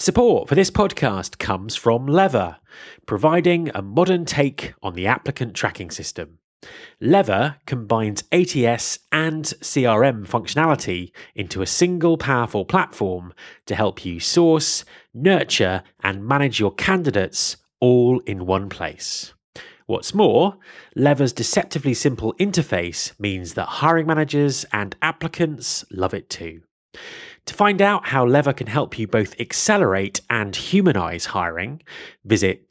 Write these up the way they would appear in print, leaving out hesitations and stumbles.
Support for this podcast comes from Lever, providing a modern take on the applicant tracking system. Lever combines ATS and CRM functionality into a single powerful platform to help you source, nurture, and manage your candidates all in one place. What's more, Lever's deceptively simple interface means that hiring managers and applicants love it too. To find out how Lever can help you both accelerate and humanize hiring, visit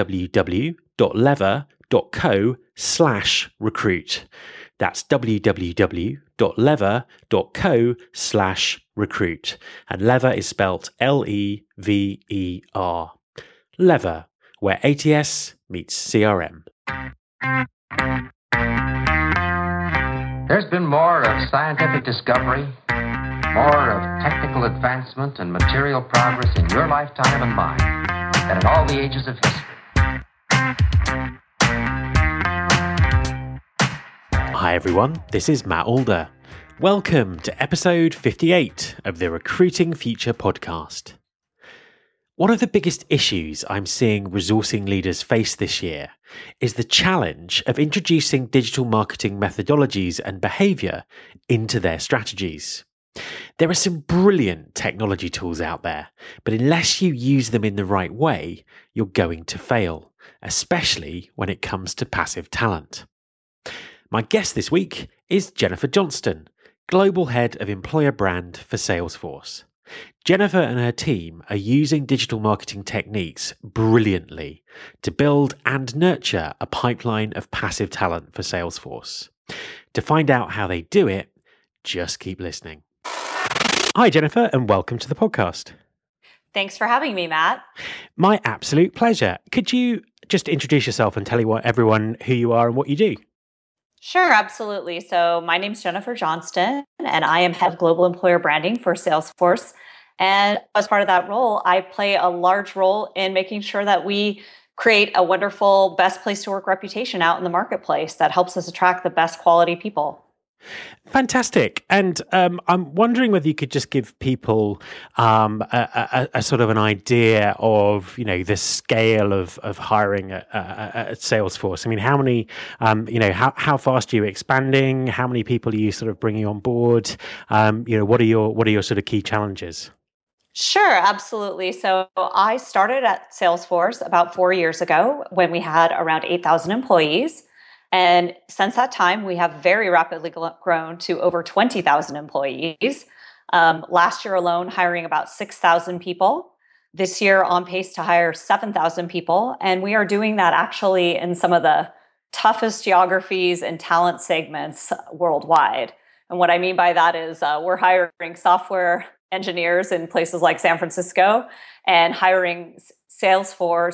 www.lever.co/recruit. That's www.lever.co/recruit. And Lever is spelt Lever. Lever, where ATS meets CRM. There's been more of scientific discovery, more of technical advancement and material progress in your lifetime and mine than in all the ages of history. Hi everyone, this is Matt Alder. Welcome to episode 58 of the Recruiting Future podcast. One of the biggest issues I'm seeing resourcing leaders face this year is the challenge of introducing digital marketing methodologies and behaviour into their strategies. There are some brilliant technology tools out there, but unless you use them in the right way, you're going to fail, especially when it comes to passive talent. My guest this week is Jennifer Johnston, Global Head of Employer Brand for Salesforce. Jennifer and her team are using digital marketing techniques brilliantly to build and nurture a pipeline of passive talent for Salesforce. To find out how they do it, just keep listening. Hi, Jennifer, and welcome to the podcast. Thanks for having me, Matt. My absolute pleasure. Could you just introduce yourself and tell everyone who you are and what you do? Sure, absolutely. So my name's Jennifer Johnston, and I am Head of Global Employer Branding for Salesforce. And as part of that role, I play a large role in making sure that we create a wonderful best place to work reputation out in the marketplace that helps us attract the best quality people. Fantastic. And I'm wondering whether you could just give people a sort of an idea of, the scale of hiring at Salesforce. I mean, how many, how fast are you expanding? How many people are you sort of bringing on board? What are your sort of key challenges? Sure, absolutely. So I started at Salesforce about 4 years ago when we had around 8,000 employees. And since that time, we have very rapidly grown to over 20,000 employees. Last year alone, hiring about 6,000 people. This year, on pace to hire 7,000 people. And we are doing that actually in some of the toughest geographies and talent segments worldwide. And what I mean by that is we're hiring software engineers in places like San Francisco and hiring software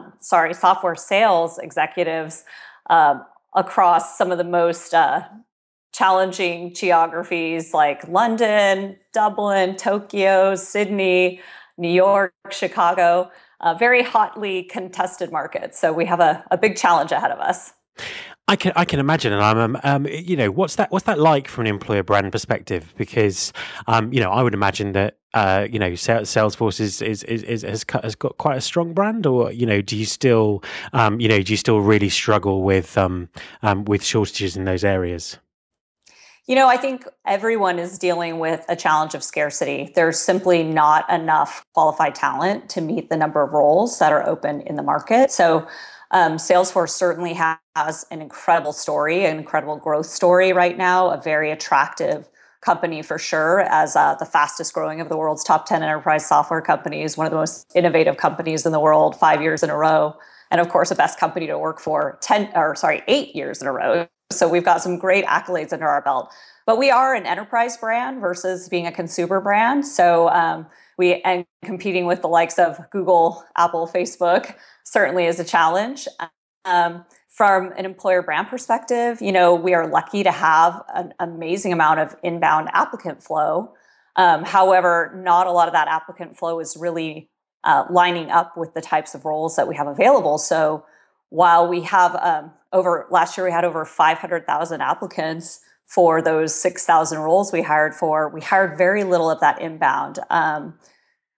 sales executives across some of the most challenging geographies like London, Dublin, Tokyo, Sydney, New York, Chicago, very hotly contested markets. So we have a big challenge ahead of us. I can imagine, and I'm what's that like from an employer brand perspective? Because I would imagine that Salesforce has got quite a strong brand, or do you still really struggle with shortages in those areas? I think everyone is dealing with a challenge of scarcity. There's simply not enough qualified talent to meet the number of roles that are open in the market. So Salesforce certainly has an incredible story, an incredible growth story right now, a very attractive company for sure, as the fastest growing of the world's top 10 enterprise software companies, one of the most innovative companies in the world 5 years in a row. And of course, the best company to work for 8 years in a row. So we've got some great accolades under our belt. But we are an enterprise brand versus being a consumer brand. So and competing with the likes of Google, Apple, Facebook certainly is a challenge. From an employer brand perspective, we are lucky to have an amazing amount of inbound applicant flow. However, not a lot of that applicant flow is really lining up with the types of roles that we have available. So while we have last year we had over 500,000 applicants for those 6,000 roles we hired for, we hired very little of that inbound.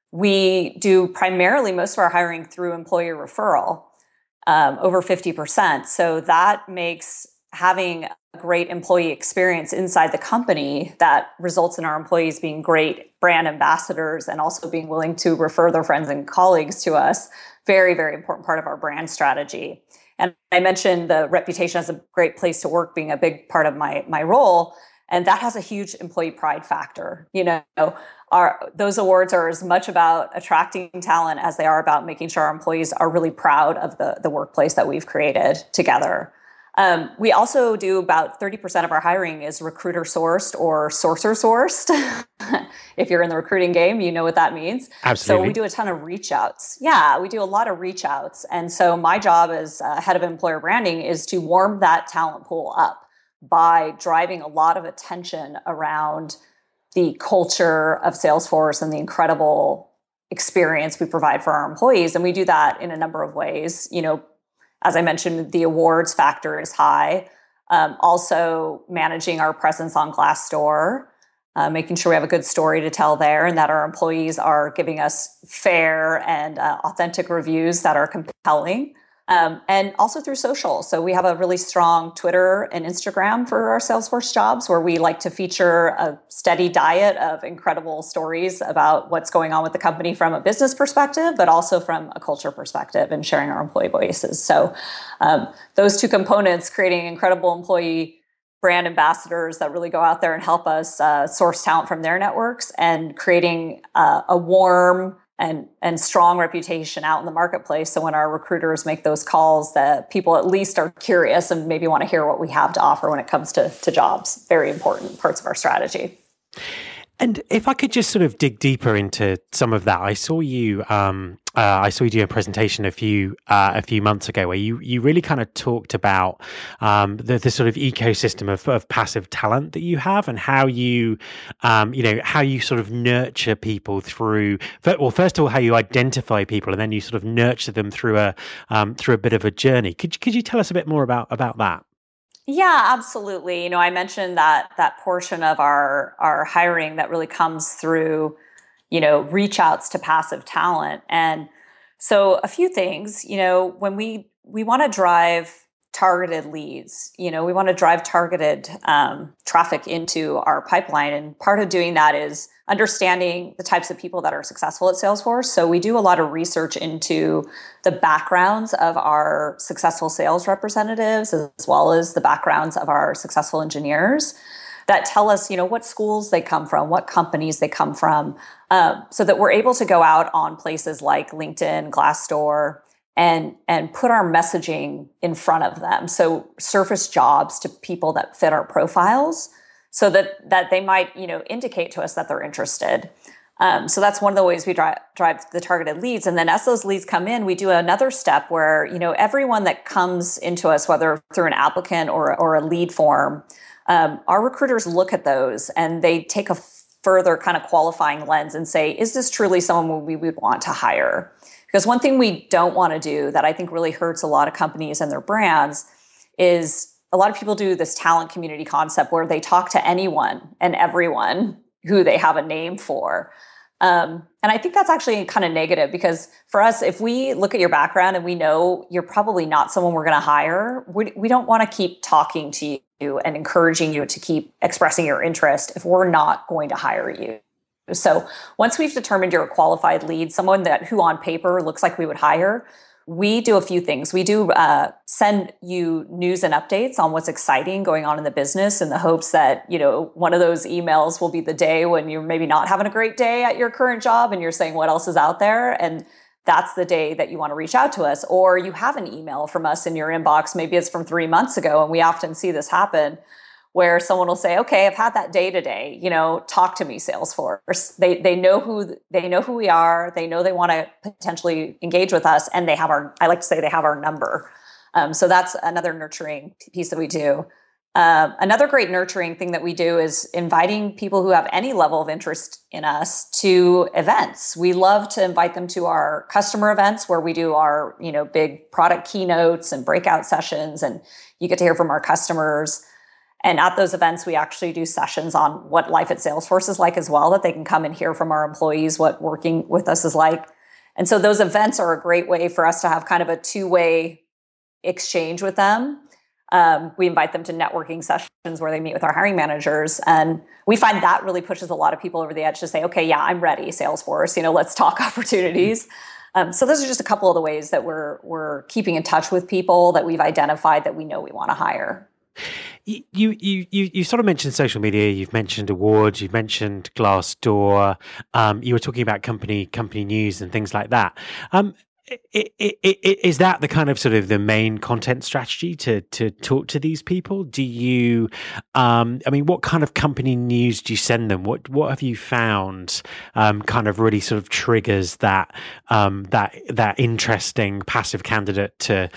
We do primarily most of our hiring through employer referral, over 50%. So that makes having a great employee experience inside the company that results in our employees being great brand ambassadors and also being willing to refer their friends and colleagues to us. Very, very important part of our brand strategy. And I mentioned the reputation as a great place to work being a big part of my role. And that has a huge employee pride factor. Those awards are as much about attracting talent as they are about making sure our employees are really proud of the workplace that we've created together. We also do about 30% of our hiring is recruiter sourced or sourcer sourced. If you're in the recruiting game, you know what that means. Absolutely. So we do a ton of reach outs. Yeah, we do a lot of reach outs. And so my job as head of employer branding is to warm that talent pool up by driving a lot of attention around the culture of Salesforce and the incredible experience we provide for our employees. And we do that in a number of ways. As I mentioned, the awards factor is high. Also managing our presence on Glassdoor, making sure we have a good story to tell there and that our employees are giving us fair and authentic reviews that are compelling. And also through social. So we have a really strong Twitter and Instagram for our Salesforce jobs where we like to feature a steady diet of incredible stories about what's going on with the company from a business perspective, but also from a culture perspective and sharing our employee voices. So those two components, creating incredible employee brand ambassadors that really go out there and help us source talent from their networks and creating a warm and strong reputation out in the marketplace. So when our recruiters make those calls, that people at least are curious and maybe want to hear what we have to offer when it comes to jobs. Very important parts of our strategy. And if I could just sort of dig deeper into some of that, I saw you do a presentation a few months ago where you really kind of talked about the sort of ecosystem of passive talent that you have and how you how you sort of nurture people through. Well, first of all, how you identify people and then you sort of nurture them through a bit of a journey. Could you tell us a bit more about that? Yeah, absolutely. I mentioned that portion of our hiring that really comes through, reach outs to passive talent. And so a few things, when we want to drive targeted leads, we want to drive targeted traffic into our pipeline. And part of doing that is understanding the types of people that are successful at Salesforce. So we do a lot of research into the backgrounds of our successful sales representatives, as well as the backgrounds of our successful engineers that tell us, what schools they come from, what companies they come from, so that we're able to go out on places like LinkedIn, Glassdoor, and put our messaging in front of them. So surface jobs to people that fit our profiles so that they might, indicate to us that they're interested. So that's one of the ways we drive the targeted leads. And then as those leads come in, we do another step where, everyone that comes into us, whether through an applicant or a lead form, our recruiters look at those and they take a further kind of qualifying lens and say, is this truly someone we would want to hire? Because one thing we don't want to do that I think really hurts a lot of companies and their brands is a lot of people do this talent community concept where they talk to anyone and everyone who they have a name for. And I think that's actually kind of negative because for us, if we look at your background and we know you're probably not someone we're going to hire, we don't want to keep talking to you and encouraging you to keep expressing your interest if we're not going to hire you. So once we've determined you're a qualified lead, someone who on paper looks like we would hire, we do a few things. We do send you news and updates on what's exciting going on in the business in the hopes that, one of those emails will be the day when you're maybe not having a great day at your current job and you're saying what else is out there. And that's the day that you want to reach out to us. Or you have an email from us in your inbox. Maybe it's from 3 months ago. And we often see this happen where someone will say, okay, I've had that day today, talk to me, Salesforce. They know who we are. They know they want to potentially engage with us. And I like to say they have our number. So that's another nurturing piece that we do. Another great nurturing thing that we do is inviting people who have any level of interest in us to events. We love to invite them to our customer events where we do our, big product keynotes and breakout sessions, and you get to hear from our customers. And at those events, we actually do sessions on what life at Salesforce is like as well, that they can come and hear from our employees what working with us is like. And so those events are a great way for us to have kind of a two-way exchange with them. We invite them to networking sessions where they meet with our hiring managers. And we find that really pushes a lot of people over the edge to say, okay, yeah, I'm ready, Salesforce, let's talk opportunities. So those are just a couple of the ways that we're keeping in touch with people that we've identified that we know we want to hire. You sort of mentioned social media. You've mentioned awards. You've mentioned Glassdoor. You were talking about company news and things like that. Is that the kind of sort of the main content strategy to talk to these people? Do you, what kind of company news do you send them? What have you found kind of really sort of triggers that interesting passive candidate to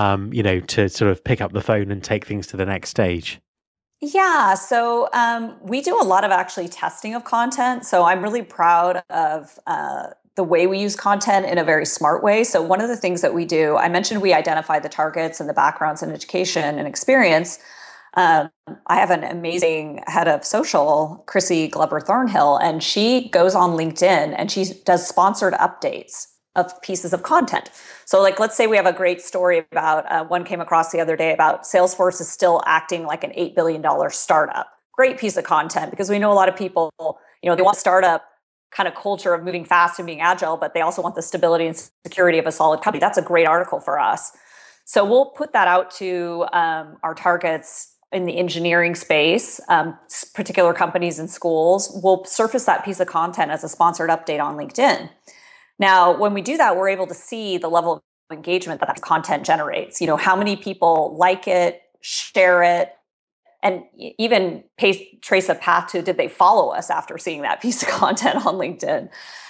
to sort of pick up the phone and take things to the next stage? Yeah, so we do a lot of actually testing of content. So I'm really proud of the way we use content in a very smart way. So one of the things that we do, I mentioned we identify the targets and the backgrounds and education and experience. I have an amazing head of social, Chrissy Glover Thornhill, and she goes on LinkedIn and she does sponsored updates of pieces of content. So let's say we have a great story about, one came across the other day about Salesforce is still acting like an $8 billion startup. Great piece of content, because we know a lot of people, they want startup kind of culture of moving fast and being agile, but they also want the stability and security of a solid company. That's a great article for us. So we'll put that out to our targets in the engineering space, particular companies and schools. We'll surface that piece of content as a sponsored update on LinkedIn. Now, when we do that, we're able to see the level of engagement that content generates. How many people like it, share it, and even trace a path to, did they follow us after seeing that piece of content on LinkedIn?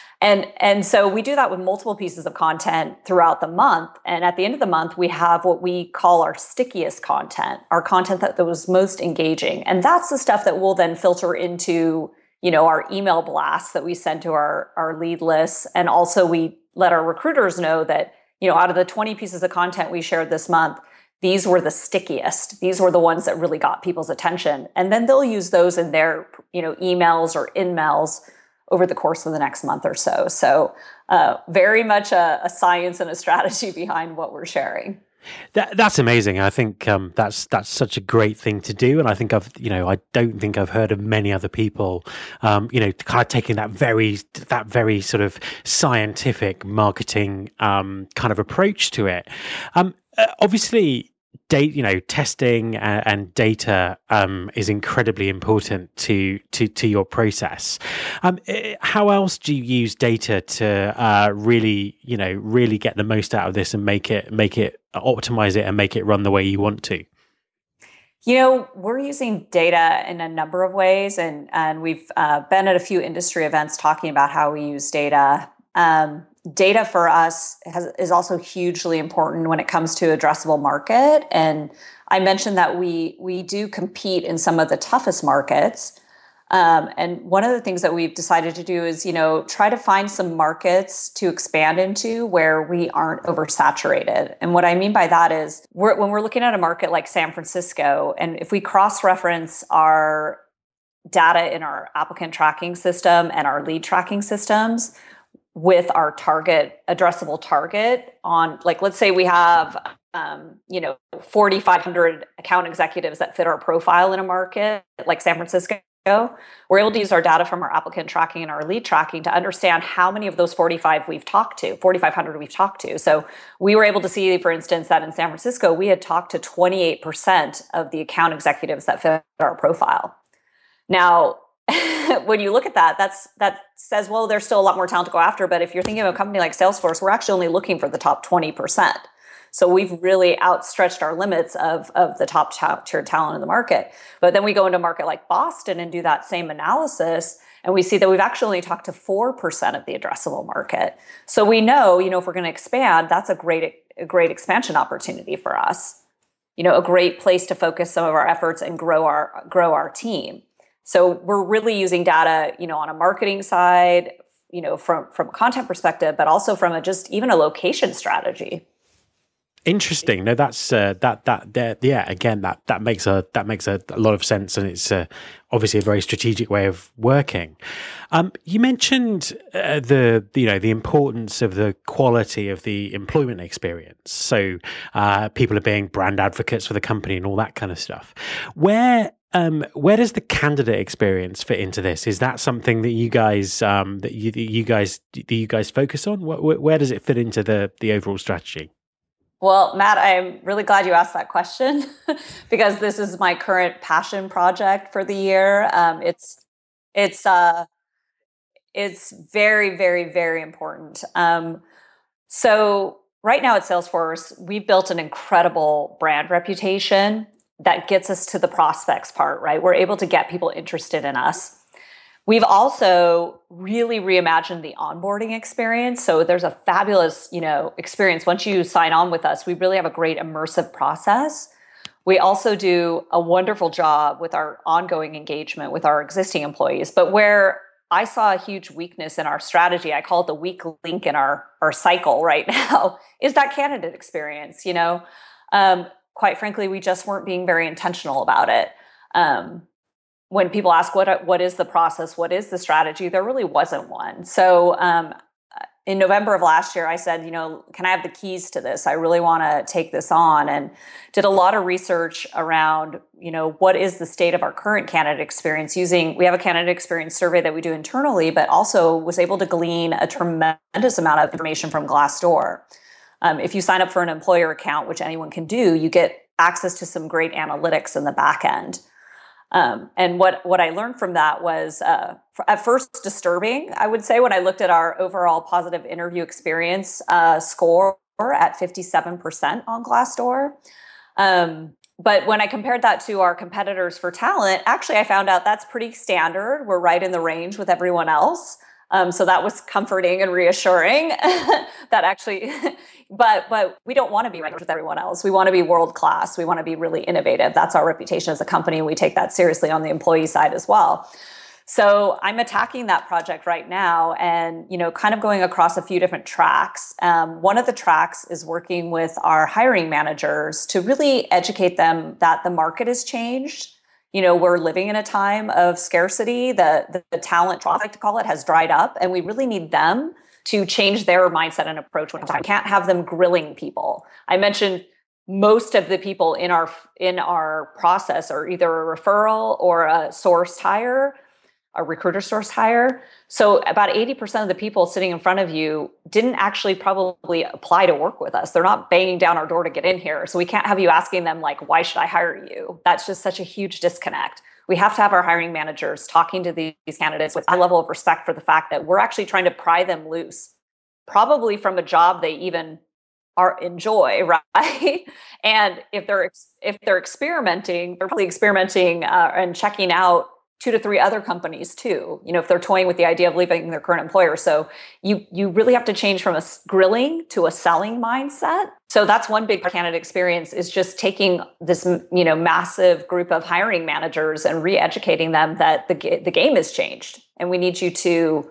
And so we do that with multiple pieces of content throughout the month. And at the end of the month, we have what we call our stickiest content, our content that was most engaging. And that's the stuff that will then filter into, our email blasts that we send to our lead lists. And also we let our recruiters know that, out of the 20 pieces of content we shared this month, these were the stickiest. These were the ones that really got people's attention. And then they'll use those in their, emails or in-mails over the course of the next month or so. So very much a science and a strategy behind what we're sharing. That's amazing. I think that's such a great thing to do, and I think I don't think I've heard of many other people, kind of taking that very sort of scientific marketing kind of approach to it. Obviously, testing and data is incredibly important to your process. How else do you use data to really get the most out of this and make it optimize it and make it run the way you want to? We're using data in a number of ways, and we've been at a few industry events talking about how we use data. Data for us is also hugely important when it comes to addressable market. And I mentioned that we do compete in some of the toughest markets. And one of the things that we've decided to do is, try to find some markets to expand into where we aren't oversaturated. And what I mean by that is when we're looking at a market like San Francisco, and if we cross-reference our data in our applicant tracking system and our lead tracking systems with our addressable target on, let's say we have, 4,500 account executives that fit our profile in a market like San Francisco. We're able to use our data from our applicant tracking and our lead tracking to understand how many of those 4,500 we've talked to. So we were able to see, for instance, that in San Francisco, we had talked to 28% of the account executives that fit our profile. Now, when you look at that says, well, there's still a lot more talent to go after. But if you're thinking of a company like Salesforce, we're actually only looking for the top 20%. So we've really outstretched our limits of the top tier talent in the market. But then we go into a market like Boston and do that same analysis, and we see that we've actually only talked to 4% of the addressable market. So we know, if we're going to expand, that's a great expansion opportunity for us. A great place to focus some of our efforts and grow our team. So we're really using data, on a marketing side, from a content perspective, but also from even a location strategy. Interesting. No, that's yeah. Again, that makes a lot of sense, and it's obviously a very strategic way of working. You mentioned the importance of the quality of the employment experience. So people are being brand advocates for the company and all that kind of stuff. Where does the candidate experience fit into this? Is that something that you guys focus on? Where does it fit into the overall strategy? Well, Matt, I'm really glad you asked that question because this is my current passion project for the year. It's very, very, very important. So right now at Salesforce, we've built an incredible brand reputation that gets us to the prospects part, right? We're able to get people interested in us. We've also really reimagined the onboarding experience. So there's a fabulous, experience. Once you sign on with us, we really have a great immersive process. We also do a wonderful job with our ongoing engagement with our existing employees. But where I saw a huge weakness in our strategy, I call it the weak link in our cycle right now, is that candidate experience. Quite frankly, we just weren't being very intentional about it. When people ask what is the process, what is the strategy, there really wasn't one. So in November of last year, I said, can I have the keys to this? I really want to take this on, and did a lot of research around, what is the state of our current candidate experience we have a candidate experience survey that we do internally, but also was able to glean a tremendous amount of information from Glassdoor. If you sign up for an employer account, which anyone can do, you get access to some great analytics in the back end. And what I learned from that was at first disturbing, I would say, when I looked at our overall positive interview experience score at 57% on Glassdoor. But when I compared that to our competitors for talent, actually, I found out that's pretty standard. We're right in the range with everyone else. So that was comforting and reassuring that actually, but we don't want to be right with everyone else. We want to be world-class. We want to be really innovative. That's our reputation as a company. And we take that seriously on the employee side as well. So I'm attacking that project right now and, kind of going across a few different tracks. One of the tracks is working with our hiring managers to really educate them that the market has changed. We're living in a time of scarcity. The talent trough, I like to call it, has dried up, and we really need them to change their mindset and approach. We can't have them grilling people. I mentioned most of the people in our process are either a referral or a sourced hire, a recruiter sourced hire. So about 80% of the people sitting in front of you didn't actually probably apply to work with us. They're not banging down our door to get in here. So we can't have you asking them, why should I hire you? That's just such a huge disconnect. We have to have our hiring managers talking to these candidates with a level of respect for the fact that we're actually trying to pry them loose, probably from a job they even enjoy, right? And if they're experimenting, they're probably experimenting and checking out 2 to 3 other companies too, if they're toying with the idea of leaving their current employer. So you really have to change from a grilling to a selling mindset. So that's one big candidate experience, is just taking this, massive group of hiring managers and re-educating them that the game has changed. And we need you to,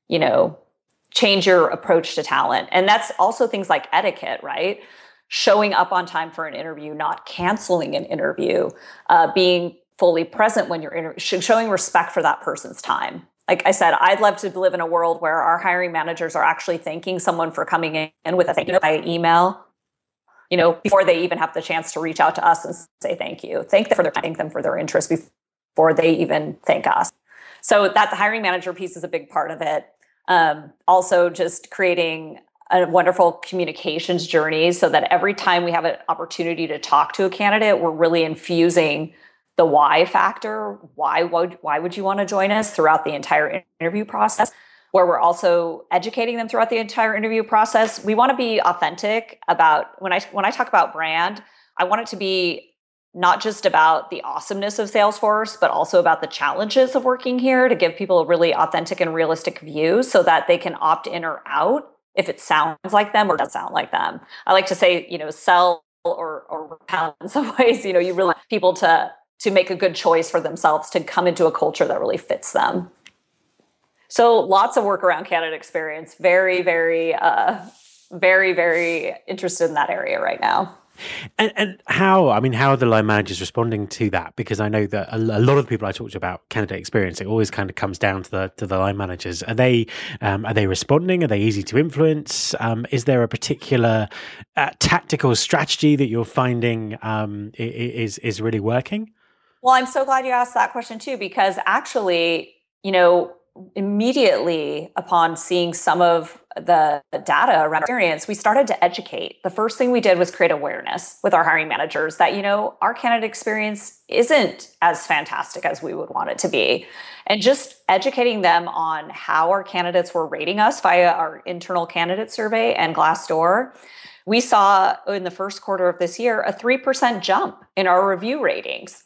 change your approach to talent. And that's also things like etiquette, right? Showing up on time for an interview, not canceling an interview, being fully present when you're showing respect for that person's time. Like I said, I'd love to live in a world where our hiring managers are actually thanking someone for coming in with a thank you by email, before they even have the chance to reach out to us and say thank you. Thank them for their interest before they even thank us. So that the hiring manager piece is a big part of it. Also just creating a wonderful communications journey so that every time we have an opportunity to talk to a candidate, we're really infusing the why factor. Why would you want to join us throughout the entire interview process, where we're also educating them throughout the entire interview process. We want to be authentic about when I talk about brand, I want it to be not just about the awesomeness of Salesforce, but also about the challenges of working here, to give people a really authentic and realistic view so that they can opt in or out if it sounds like them or doesn't sound like them. I like to say, sell or repel in some ways. You really want people to make a good choice for themselves, to come into a culture that really fits them. So lots of work around candidate experience. Very, very very, very interested in that area right now. And how are the line managers responding to that? Because I know that a lot of the people I talked about candidate experience, it always kind of comes down to the line managers. Are they responding? Are they easy to influence? Is there a particular tactical strategy that you're finding is really working? Well, I'm so glad you asked that question too, because actually, immediately upon seeing some of the data around experience, we started to educate. The first thing we did was create awareness with our hiring managers that, our candidate experience isn't as fantastic as we would want it to be. And just educating them on how our candidates were rating us via our internal candidate survey and Glassdoor. We saw in the first quarter of this year a 3% jump in our review ratings.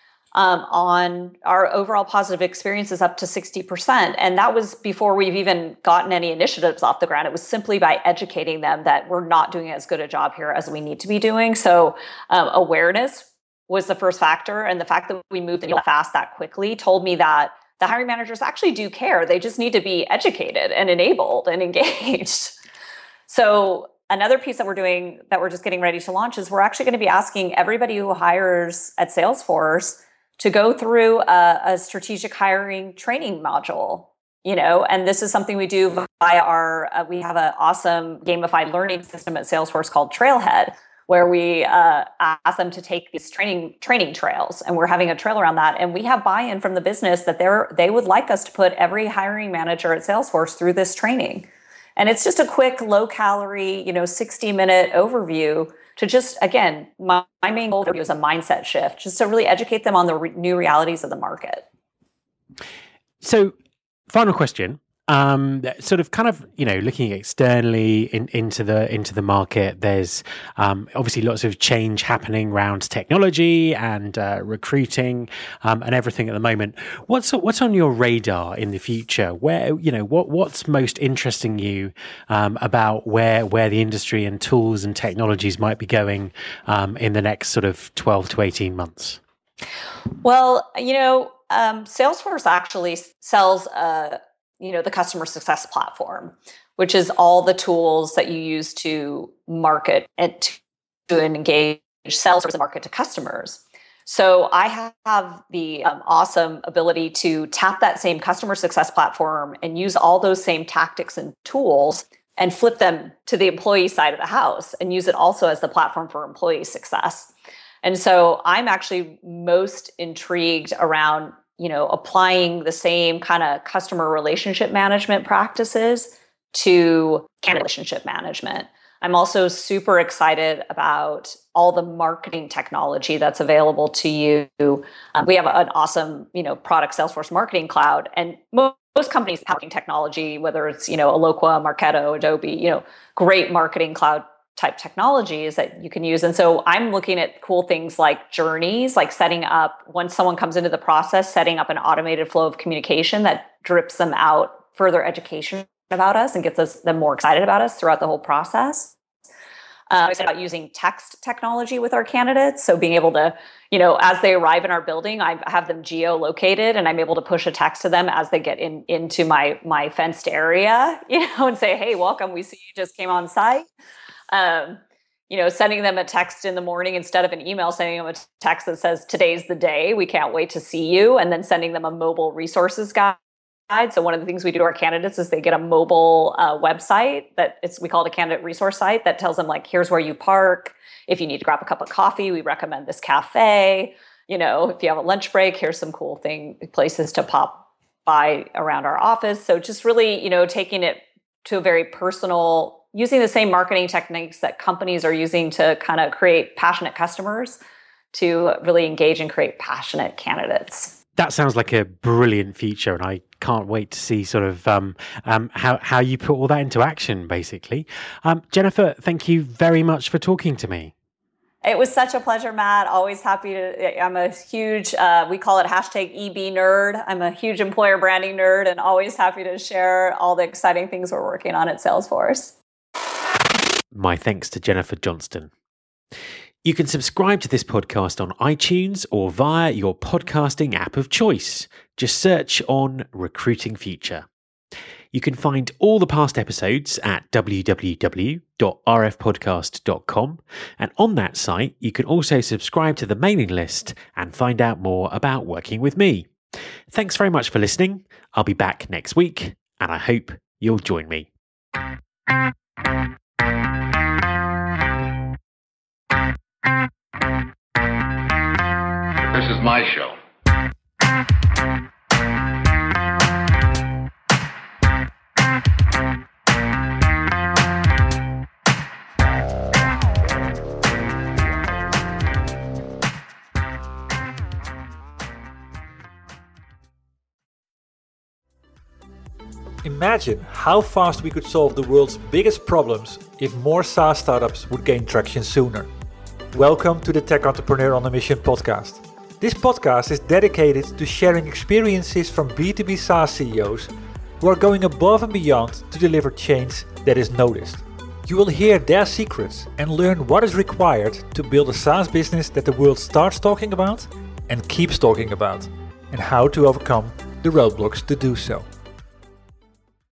On our overall positive experiences up to 60%. And that was before we've even gotten any initiatives off the ground. It was simply by educating them that we're not doing as good a job here as we need to be doing. So awareness was the first factor. And the fact that we moved fast that quickly told me that the hiring managers actually do care. They just need to be educated and enabled and engaged. So another piece that we're doing that we're just getting ready to launch is we're actually going to be asking everybody who hires at Salesforce to go through a strategic hiring training module, and this is something we do via we have an awesome gamified learning system at Salesforce called Trailhead, where we ask them to take these training trails, and we're having a trail around that. And we have buy-in from the business that they would like us to put every hiring manager at Salesforce through this training. And it's just a quick, low-calorie, 60-minute overview to just, again, my main goal is a mindset shift, just to really educate them on the new realities of the market. So, final question. Sort of kind of, looking externally into the market, there's obviously lots of change happening around technology and recruiting and everything at the moment. What's on your radar in the future? Where, what's most interesting you about where the industry and tools and technologies might be going in the next sort of 12 to 18 months? Well, Salesforce actually sells the customer success platform, which is all the tools that you use to market and to engage sales and market to customers. So I have the awesome ability to tap that same customer success platform and use all those same tactics and tools and flip them to the employee side of the house and use it also as the platform for employee success. And so I'm actually most intrigued around applying the same kind of customer relationship management practices to candidate relationship management. I'm also super excited about all the marketing technology that's available to you. We have an awesome, product, Salesforce Marketing Cloud, and most companies have marketing technology, whether it's, Eloqua, Marketo, Adobe, great marketing cloud type technologies that you can use. And so I'm looking at cool things like journeys, like setting up, once someone comes into the process, setting up an automated flow of communication that drips them out further education about us and gets them more excited about us throughout the whole process. I'm excited about using text technology with our candidates. So being able to, as they arrive in our building, I have them geo-located and I'm able to push a text to them as they get into my fenced area, and say, hey, welcome, we see you just came on site. Sending them a text in the morning instead of an email, sending them a text that says, today's the day, we can't wait to see you. And then sending them a mobile resources guide. So one of the things we do to our candidates is they get a mobile website we call it a candidate resource site that tells them like, here's where you park. If you need to grab a cup of coffee, we recommend this cafe. If you have a lunch break, here's some cool places to pop by around our office. So just really, taking it to a very personal, using the same marketing techniques that companies are using to kind of create passionate customers to really engage and create passionate candidates. That sounds like a brilliant feature, and I can't wait to see sort of how you put all that into action, basically. Jennifer, thank you very much for talking to me. It was such a pleasure, Matt. Always happy to. I'm a huge, we call it #EB nerd. I'm a huge employer branding nerd and always happy to share all the exciting things we're working on at Salesforce. My thanks to Jennifer Johnston. You can subscribe to this podcast on iTunes or via your podcasting app of choice. Just search on Recruiting Future. You can find all the past episodes at www.rfpodcast.com, and on that site you can also subscribe to the mailing list and find out more about working with me. Thanks very much for listening. I'll be back next week, and I hope you'll join me. This is my show. Imagine how fast we could solve the world's biggest problems if more SaaS startups would gain traction sooner. Welcome to the Tech Entrepreneur on a Mission podcast. This podcast is dedicated to sharing experiences from B2B SaaS CEOs who are going above and beyond to deliver change that is noticed. You will hear their secrets and learn what is required to build a SaaS business that the world starts talking about and keeps talking about, and how to overcome the roadblocks to do so.